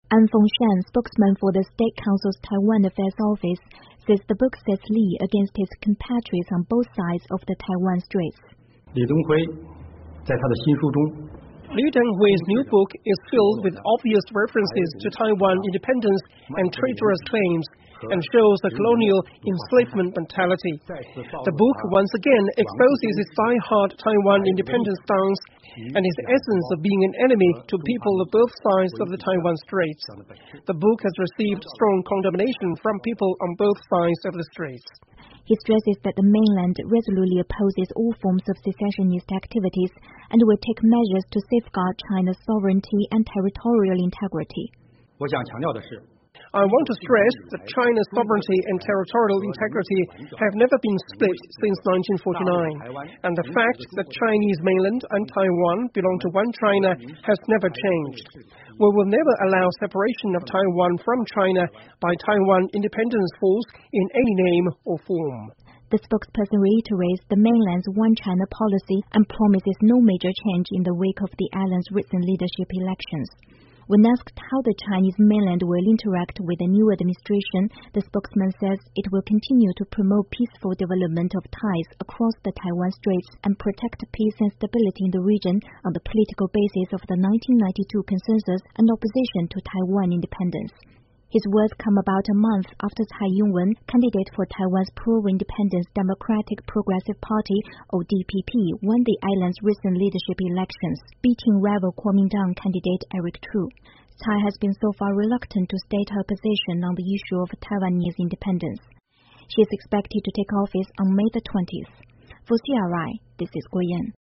An Fengshan, spokesman for the State Council's Taiwan Affairs Office, says the book sets Li against his compatriots on both sides of the Taiwan Straits. Li Denghui's new book is filled with obvious references to Taiwan independence and traitorous claims, and shows a colonial enslavement mentality. The book once again exposes his die-hard Taiwan independence stance and his essence of being an enemy to people of both sides of the Taiwan Straits. The book has received strong condemnation from people on both sides of the Straits. He stresses that the mainland resolutely opposes all forms of secessionist activities and will take measures to safeguard China's sovereignty and territorial integrity. I want to stress that China's sovereignty and territorial integrity have never been split since 1949, and the fact that Chinese mainland and Taiwan belong to one China has never changed. We will never allow separation of Taiwan from China by Taiwan Independence Force in any name or form. The spokesperson reiterates the mainland's One China policy and promises no major change in the wake of the island's recent leadership elections. When asked how the Chinese mainland will interact with the new administration, the spokesman says it will continue to promote peaceful development of ties across the Taiwan Straits and protect peace and stability in the region on the political basis of the 1992 consensus and opposition to Taiwan independence. His words come about a month after Tsai Ing-wen, candidate for Taiwan's pro-independence Democratic Progressive Party, or DPP, won the island's recent leadership elections, beating rival Kuomintang candidate Eric Chu. Tsai has been so far reluctant to state her position on the issue of Taiwanese independence. She is expected to take office on May the 20th. For CRI, this is Guo Yan.